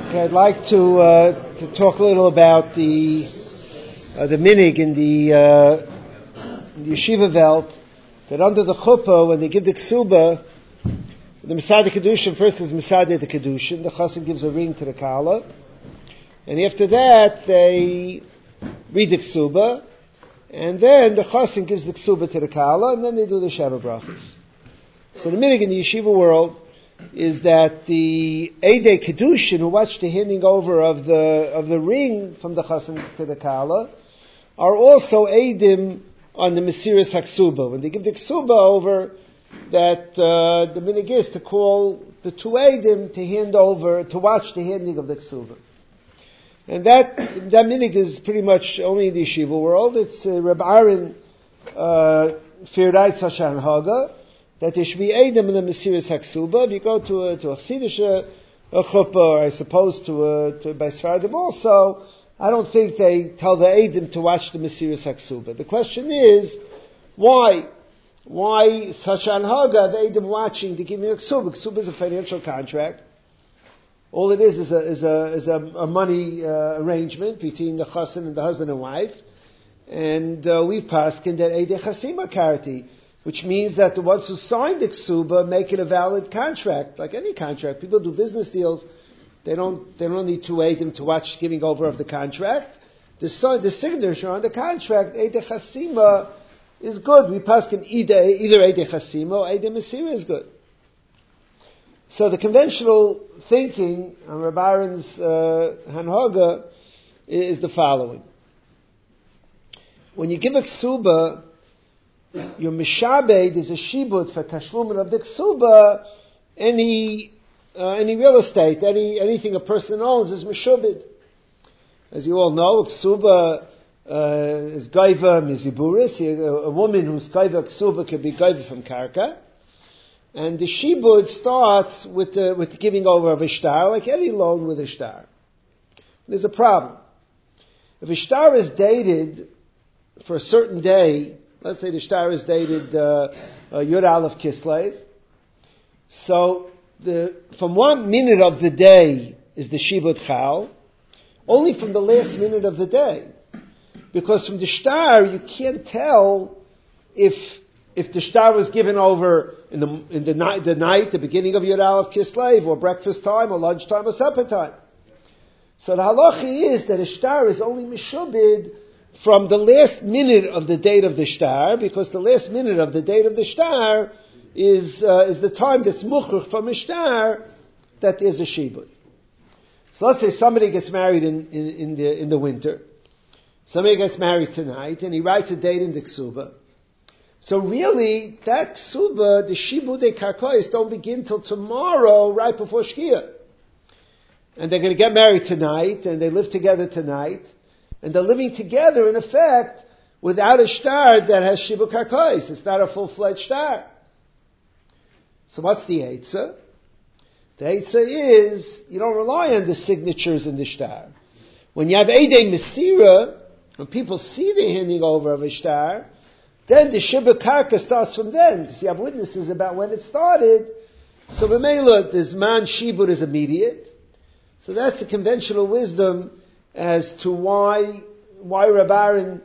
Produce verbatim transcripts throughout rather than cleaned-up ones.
Okay, I'd like to uh, to talk a little about the uh, the minig in the, uh, in the yeshiva welt, that under the chuppah, when they give the ksuba, the Masada Kedushin first is Masada the Kedushin. The chassid gives a ring to the kala, and after that they read the ksuba, and then the chassid gives the ksuba to the kala, and then they do the Sheva brachas. So the minig in the yeshiva world is that the Eidei Kedushin who watch the handing over of the of the ring from the chassan to the kala are also Eidim on the Mesiras HaKsuba. When they give the Ksuba over, that uh, the minig is to call the two Eidim to hand over, to watch the handing of the Ksuba. And that that minig is pretty much only in the yeshiva world. It's uh, Reb Aaron Firdaitz Hashan Haga, that there should be Eidim in the Mesiras HaKsuba. If you go to a, to a Chassidish a chuppah, or I suppose to a, to by Sfaradim also, I don't think they tell the Eidim to watch the Mesiras HaKsuba. The question is, why? Why such anhaga, the Eidim watching to give me a Ksuba? Ksuba is a financial contract. All it is is a, is a, is a, a money uh, arrangement between the chassan and the husband and wife. And uh, we paskin that Eidei Chasima Karti, which means that the ones who signed the ksuba make it a valid contract, like any contract. People do business deals; they don't they don't need two eidim to watch giving over of the contract. The the signature on the contract, Eidei Chasima, is good. We paskin either either Eidei Chasima or Eidei Mesira is good. So the conventional thinking on Reb Aaron's uh, Hanhaga is the following: when you give a ksuba, your mishabed is a shibud for tashlumin of the ksuba. Any uh, any real estate, any anything a person owns is mishubed. As you all know, ksuba uh, is gaiva miziburis. A, a woman who's gaiva ksuba can be gaiva from karka, and the shibud starts with the with the giving over of a shtar, like any loan with a shtar. There's a problem. If a shtar is dated for a certain day, let's say the shtar is dated uh, uh, Yud Aleph Kislev. So the from one minute of the day is the Shibud Chal, only from the last minute of the day, because from the shtar you can't tell if if the shtar was given over in the in the night, the night, the beginning of Yud Aleph Kislev, or breakfast time, or lunchtime, or supper time. So the halacha is that a shtar is only mishubid from the last minute of the date of the shtar, because the last minute of the date of the shtar is uh, is the time that's muchur from a shtar that there's a shibud. So let's say somebody gets married in, in, in the in the winter. Somebody gets married tonight, and he writes a date in the ksuba. So really, that ksuba, the shibud de karkois, don't begin till tomorrow, right before shkia. And they're going to get married tonight, and they live together tonight. And they're living together, in effect, without a shtar that has shibud karkois. It's not a full-fledged shtar. So what's the eitzah? The eitzah is, you don't rely on the signatures in the shtar. When you have Eidei Mesira, when people see the handing over of a shtar, then the shibud karka starts from then, because you have witnesses about when it started. So b'meila, the zman shibud is immediate. So that's the conventional wisdom as to why why Reb Aaron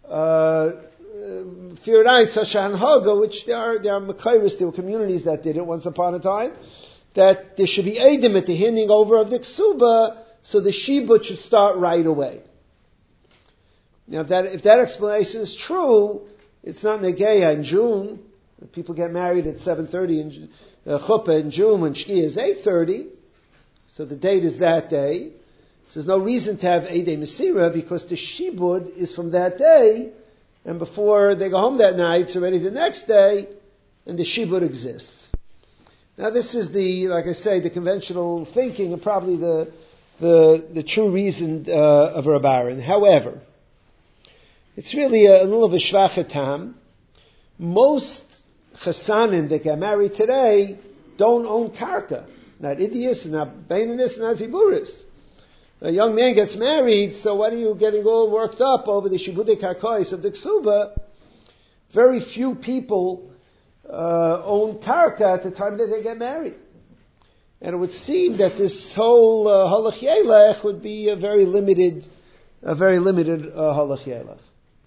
Firdaitz Hashan Haga, which there are there are Mekayris, there were communities that did it once upon a time, that there should be Eidim at the handing over of the ksuba, so the shibud should start right away. Now, if that if that explanation is true, it's not Negeya in June. People get married at seven thirty in uh, Chuppah in June when Shkia is eight thirty, so the date is that day. So there's no reason to have Eidei Mesira, because the shibud is from that day, and before they go home that night, it's already the next day, and the shibud exists. Now this is the, like I say, the conventional thinking, and probably the the, the true reason uh, of Reb Aaron. However, it's really a, a little of a shvachatam. Most chassanim that get married today don't own karka, not idiots, not baininus, not ziburis. A young man gets married, so what are you getting all worked up over the shibudei karkois of the ksuba? Very few people uh, own karka at the time that they get married. And it would seem that this whole uh, halach yelech would be a very limited, a very limited uh, halach yelech.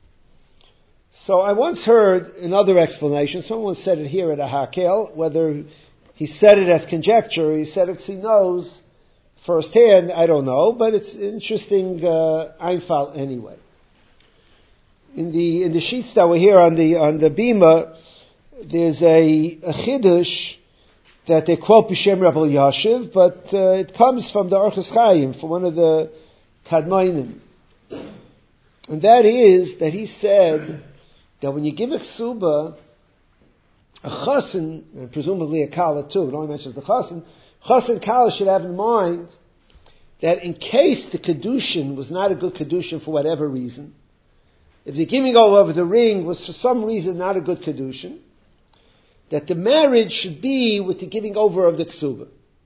So I once heard another explanation. Someone said it here at a hakel. Whether he said it as conjecture, or he said it because he knows firsthand, I don't know. But it's interesting uh, einfal anyway. In the in the sheets that were here on the on the bima, there's a, a chiddush that they quote B'Shem Rabbi Yashiv, but uh, it comes from the Orchos Chaim, from one of the Kadmonim. And that is that he said that when you give a ksuba, a chassan, and presumably a kala too, it only mentions the chassan, chassan kala should have in mind that in case the kedushin was not a good kedushin for whatever reason, if the giving over the ring was for some reason not a good kedushin, that the marriage should be with the giving over of the ksuba.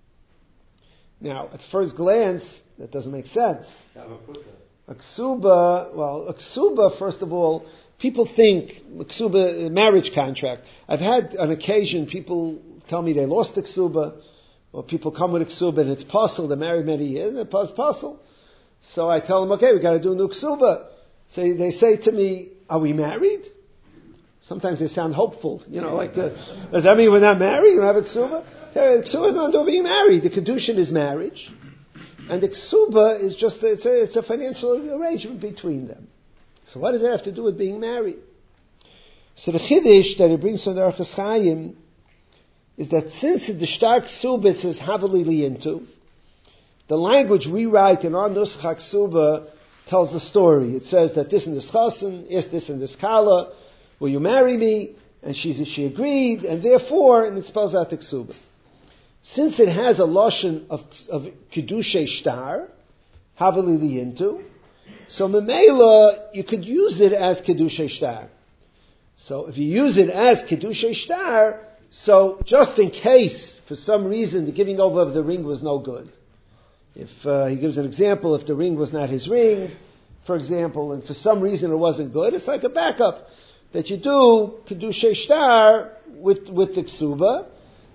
Now, at first glance, that doesn't make sense. A ksuba, well, a ksuba, first of all, people think a ksuba, a marriage contract. I've had on occasion people tell me they lost a ksuba, or people come with a ksuba and it's puzzle, they're married many years, and it's puzzle. So I tell them, okay, we got to do a new ksuba. So they say to me, are we married? Sometimes they sound hopeful, you know, like, uh, does that mean we're not married? You don't have a ksuba? Ksuba is not about being married. The kedushin is marriage. And the ksuba is just, a, it's, a, it's a financial arrangement between them. So what does that have to do with being married? So the chiddush that it brings from the Orchos Chaim is that since the stark ksuba says havali liyintu, the language we write in our nusach ksuba tells the story. It says that this and this chassan, yes, this and this kala, will you marry me? And she she agreed, and therefore, and it spells out the ksuba. Since it has a lashon of, of kedushay shtar, havali liyintu, so memela, you could use it as kedushay shtar. So if you use it as kedushay shtar, so just in case, for some reason, the giving over of the ring was no good. If uh, he gives an example, if the ring was not his ring, for example, and for some reason it wasn't good, it's like a backup that you do kedushay shtar with with the ksuba,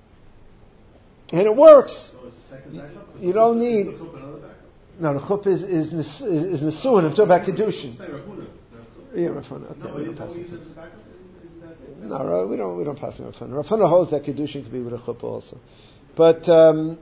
and it works. So it's a second backup? You, you don't need. The chuppah, another backup? No, the chuppah is is nes, is nesuin. I'm talking about kedushin. Say Rahuna. Yeah, Rafuna. Okay, No, we you don't pass don't use it. it as a backup? Isn't, isn't that No, Ra- we don't. We don't pass it Rafuna. Rafuna holds that kedushin could be with a chuppah also, but. Um,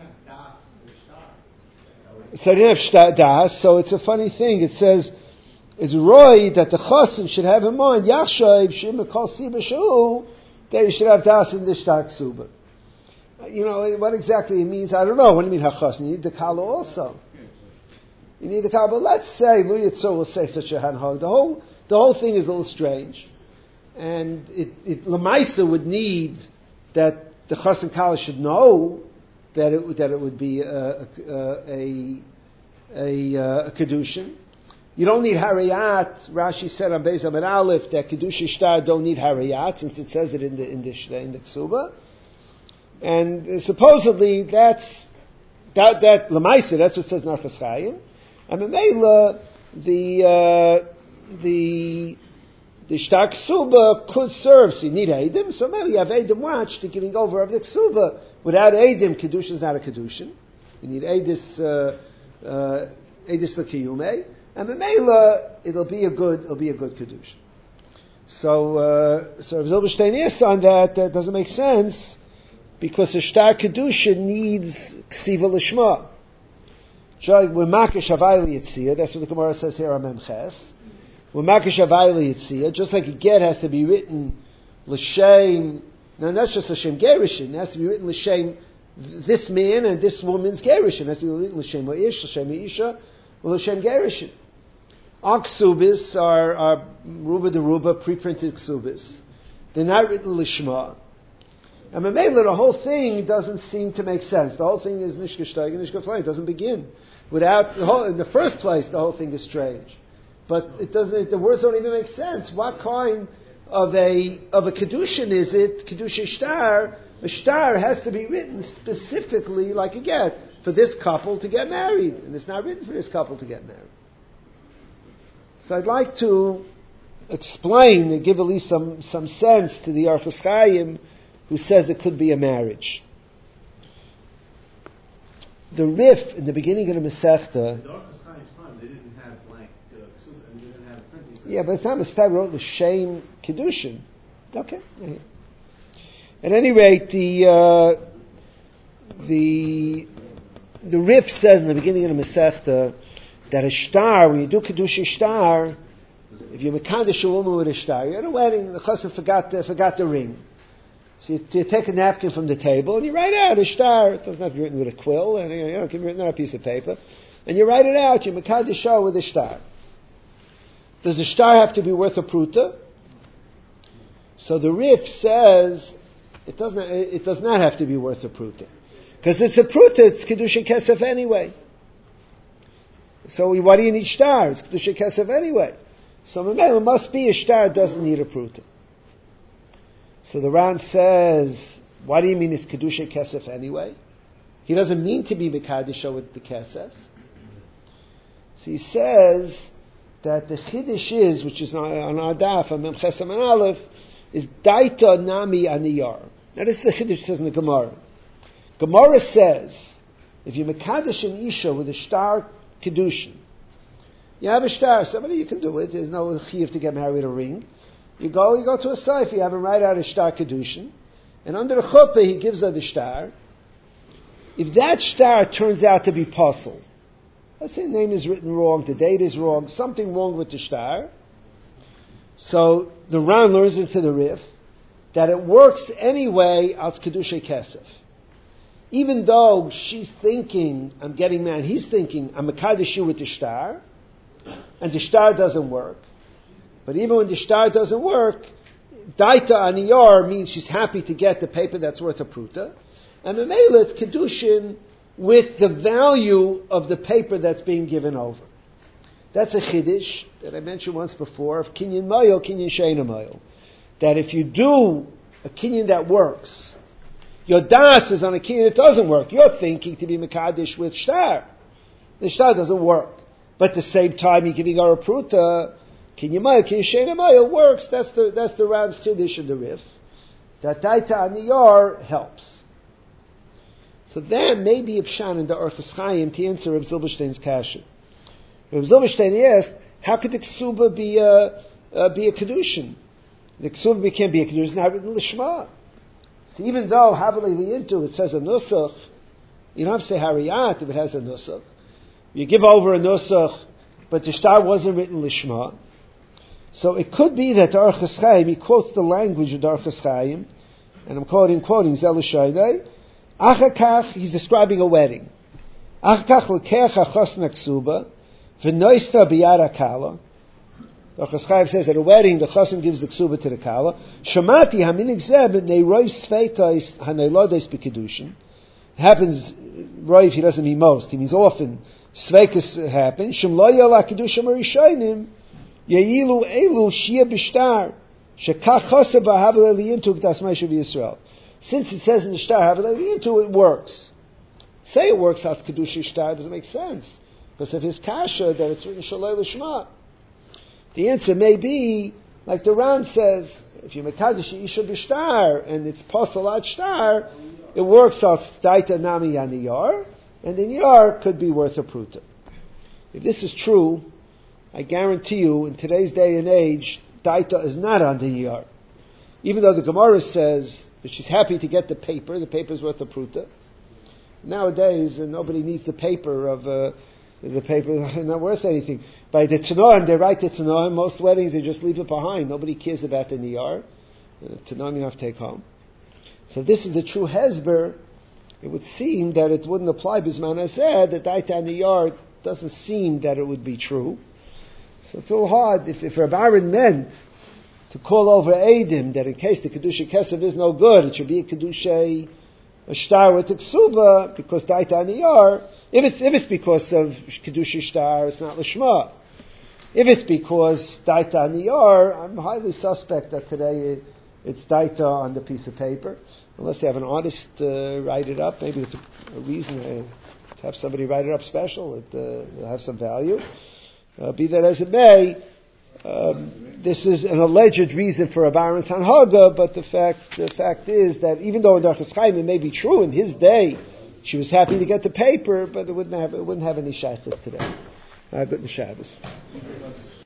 So they didn't have das, so it's a funny thing. It says, it's roy that the chassan should have in mind, yachshav shim kol siba shu, that you should have das in the shtar ksuba. You know, what exactly it means, I don't know. What do you mean hachassan? You need the kala also. You need the kala, but let's say, Lu Yitzor will say such a hanhag. The whole, the whole thing is a little strange. And it, it Lamaisa would need that the chassan kala should know that it that it would be a a a, a, a kedushin. You don't need hariyat. Rashi said on Beis Amid Aleph that kedushin shtar don't need hariyat, since it says it in the in the in the ksuba. And uh, supposedly that's that that lemaisa. That's what says in Orchos Chaim. And Memela, the uh, the the shtar ksuba could serve. So you need edim. So maybe you have edim watch the giving over of the ksuba. Without edim, kedushin is not a kedushin. You need edis uh, uh, edis l'kiyumei, and memela it'll be a good it'll be a good kedushin. So uh, so Zilberstein is on that. That doesn't make sense because a shtar kedushin needs ksiva l'shma. We're makish havayli yitzia. That's what the Gemara says here on Memches. We're makish havayli yitzia. Just like a get has to be written l'shem. Now, that's just L'Shem Gerishin. It has to be written L'Shem this man and this woman's Gerishin. It has to be written L'Shem Ha'ish, L'Shem Ha'isha, or L'Shem Gerishin. Our ksubis are, are Ruba de Ruba, pre-printed ksubis. They're not written L'Shma. And Mamela, the whole thing doesn't seem to make sense. The whole thing is Nishka Shtag and Nishka Fly. It doesn't begin. Without, the whole, in the first place, the whole thing is strange. But it doesn't, the words don't even make sense. What kind of a of a kedushin is it kedushin shtar? A shtar has to be written specifically, like a get, for this couple to get married, and it's not written for this couple to get married. So I'd like to explain and give at least some some sense to the Orchos Chaim, who says it could be a marriage. the Rif in the beginning of the Masechta. In the Orchos Chaim's time, they didn't have blank uh, ksuba, and they didn't have printing. Yeah, but it's not Masechta wrote the Shem Kedushin. Okay. At any rate, the uh, the the Rif says in the beginning of the Masechta that a star, when you do Kedusha star, if you mekadosh a woman with a star, you're at a wedding, the chassan forgot the, forgot the ring. So you, you take a napkin from the table and you write out a star. It doesn't have to be written with a quill, and you know, it can be written on a piece of paper. And you write it out, you mekadosh her with a star. Does the star have to be worth a pruta? So the Rif says it doesn't. It does not have to be worth a pruta, because it's a pruta. It's kedusha kesef anyway. So we, what do you need star? It's kedusha kesef anyway. So it must be a star. Doesn't need a pruta. So the Ran says, what do you mean it's kedusha kesef anyway? He doesn't mean to be mekadisha with the kesef. So he says that the chiddush is, which is on our daf, on Mem Chesam and Aleph, is daita nami aniyar. Now this is the chiddush says in the Gemara. Gemara says, if you mekadosh an isha with a star kedushin, you have a star, somebody you can do it. There's no chiyuv to get married a ring. You go, you go to a saif, you have him write out a star kedushin, and under the chuppah he gives her the star. If that star turns out to be puzzle, let's say the name is written wrong, the date is wrong, something wrong with the star. So the Ran learns into the Rif that it works anyway as kedusha kesef. Even though she's thinking, I'm getting mad, he's thinking, I'm a kaddish with the star, and the star doesn't work. But even when the star doesn't work, daita aniyar means she's happy to get the paper that's worth a pruta, and memela it's kedushin with the value of the paper that's being given over. That's a chiddush that I mentioned once before of kinyan mayil, kinyan sheina mayil. That if you do a kinyan that works, your das is on a kinyan that doesn't work. You're thinking to be mekadosh with shtar. The shtar doesn't work. But at the same time, you're giving her a pruta, kinyan mayil, kinyan sheina mayil works. That's the that's the Ram's chiddush in the Rif. That daita aniyar helps. So then maybe Ibshan in the Orchos Chaim to answer Reb Zilberstein's kasha. Reb Zilberstein asked, how could the ksuba be a, uh, be a kedushin? The ksuba can't be a kedushin, it's not written lishma. So even though Havali Liintu, it says a nusach, you don't have to say hariyat if it has a nusach. You give over a nusach, but the shtar wasn't written lishma. So it could be that the Orchos Chaim, he quotes the language of the Orchos Chaim, and I'm quoting, quoting Zelushaydei, Achakach, he's describing a wedding. Achakach l'keach ha'chosna ksuba, v'noista biyad ha'kala. The Orchos Chaim says at a wedding, the chosin gives the ksuba to the kala. Shamati haminig zeh b'nei roiv sveikais ha'neilodes b'kedushin. It happens, roiv, he doesn't mean most, he means often. Sveikas happen. Shem lo yala kedushim arishonim, yeyilu elu shia b'shtar, shekach chosa b'havel eliyintu k'das meishu v'Yisrael. Since it says in the shtar, into it works. Say it works as kedusha shtar doesn't make sense because of his kasha that it's written shalei l'shma. The answer may be like the Ran says: if you mekadosh isha b'shtar and it's pasalat shtar, it works as daita nami yaniyar, and the niyar could be worth a pruta. If this is true, I guarantee you, in today's day and age, daita is not on the niyar, even though the Gemara says. But she's happy to get the paper. The paper's worth a pruta. Nowadays, uh, nobody needs the paper of uh, the paper. Not worth anything. By the Tanoim, they write the Tanoim. Most weddings, they just leave it behind. Nobody cares about the niyar. Uh, Tanoim you have to take home. So this is the true hezber. It would seem that it wouldn't apply. Bisman I said that daita niyar doesn't seem that it would be true. So it's a little hard. If, if Reb Aaron meant to call over Eidim, that in case the Kedusha Kesef is no good, it should be a Kedusha, a shtar with a ksuba, because daita aniyar. If it's, if it's because of Kedusha shtar, it's not Lishma. If it's because daita aniyar, I'm highly suspect that today it's daita on the piece of paper. Unless they have an artist uh, write it up, maybe it's a, a reason uh, to have somebody write it up special, it uh, will have some value. Uh, be that as it may, Um, this is an alleged reason for Reb Aaron's Hanhaga, but the fact the fact is that even though in Orchos Chaim it may be true in his day she was happy to get the paper, but it wouldn't have it wouldn't have any shaykhs today. Uh, good Shabbos.